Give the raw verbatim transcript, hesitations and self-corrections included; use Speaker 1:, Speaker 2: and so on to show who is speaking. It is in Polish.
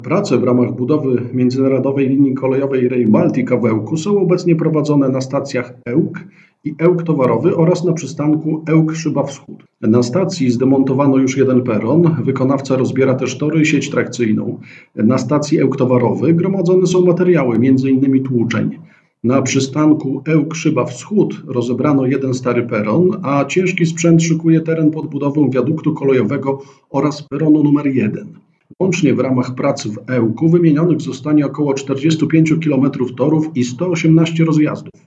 Speaker 1: Prace w ramach budowy międzynarodowej linii kolejowej Rail Baltica w Ełku są obecnie prowadzone na stacjach Ełk i Ełk Towarowy oraz na przystanku Ełk Szyba Wschód. Na stacji zdemontowano już jeden peron, wykonawca rozbiera też tory i sieć trakcyjną. Na stacji Ełk Towarowy gromadzone są materiały, między innymi tłuczeń. Na przystanku Ełk Szyba Wschód rozebrano jeden stary peron, a ciężki sprzęt szykuje teren pod budowę wiaduktu kolejowego oraz peronu numer jeden. Łącznie w ramach prac w Ełku wymienionych zostanie około czterdzieści pięć kilometrów torów i sto osiemnaście rozjazdów.